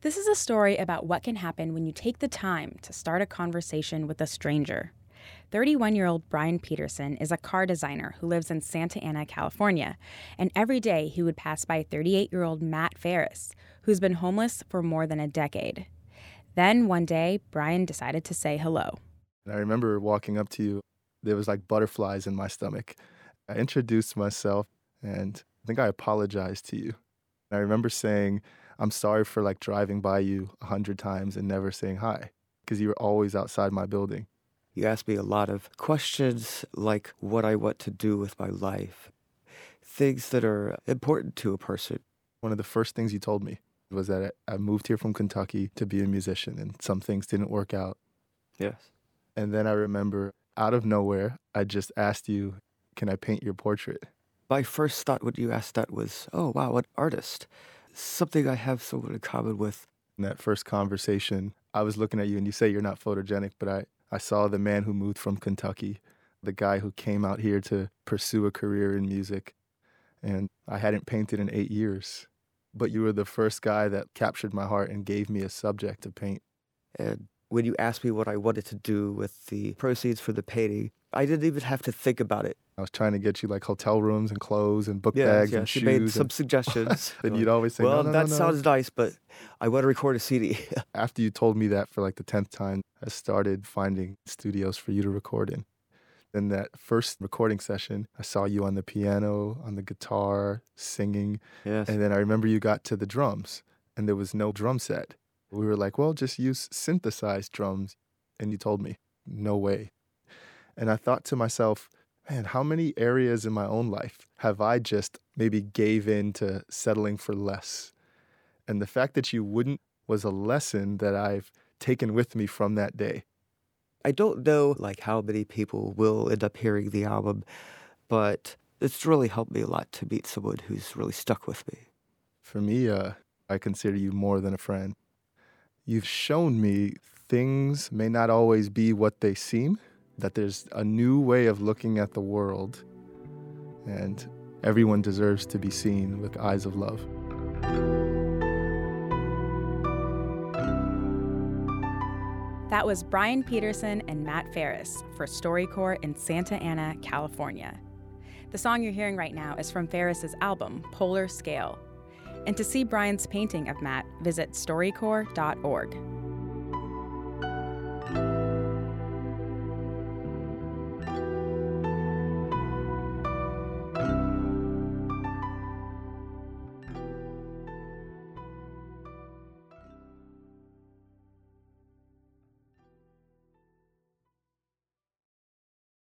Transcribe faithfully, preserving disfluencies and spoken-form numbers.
This is a story about what can happen when you take the time to start a conversation with a stranger. thirty-one-year-old Brian Peterson is a car designer who lives in Santa Ana, California, and every day he would pass by thirty-eight-year-old Matt Ferris, who's been homeless for more than a decade. Then one day, Brian decided to say hello. I remember walking up to you. There was like butterflies in my stomach. I introduced myself, and I think I apologized to you. I remember saying, I'm sorry for like driving by you a hundred times and never saying hi, because you were always outside my building. You asked me a lot of questions like what I want to do with my life, things that are important to a person. One of the first things you told me was that I moved here from Kentucky to be a musician, and some things didn't work out. Yes. And then I remember, out of nowhere, I just asked you, can I paint your portrait? My first thought when you asked that was, oh, wow, what artist. Something I have somewhat in common with. In that first conversation, I was looking at you, and you say you're not photogenic, but I, I saw the man who moved from Kentucky, the guy who came out here to pursue a career in music. And I hadn't painted in eight years. But you were the first guy that captured my heart and gave me a subject to paint. And when you asked me what I wanted to do with the proceeds for the painting, I didn't even have to think about it. I was trying to get you like hotel rooms and clothes and book yes, bags yes, and shoes. You made some and suggestions. then you'd always say, well, no, no, that no, no. sounds nice, but I want to record a C D. After you told me that for like the tenth time, I started finding studios for you to record in. Then that first recording session, I saw you on the piano, on the guitar, singing. Yes. And then I remember you got to the drums, and there was no drum set. We were like, well, just use synthesized drums. And you told me, no way. And I thought to myself, man, how many areas in my own life have I just maybe gave in to settling for less? And the fact that you wouldn't was a lesson that I've taken with me from that day. I don't know like how many people will end up hearing the album, but it's really helped me a lot to meet someone who's really stuck with me. For me, uh, I consider you more than a friend. You've shown me things may not always be what they seem, that there's a new way of looking at the world, and everyone deserves to be seen with eyes of love. That was Brian Peterson and Matt Ferris for StoryCorps in Santa Ana, California. The song you're hearing right now is from Ferris's album, Polar Scale. And to see Brian's painting of Matt, visit storycorps dot org.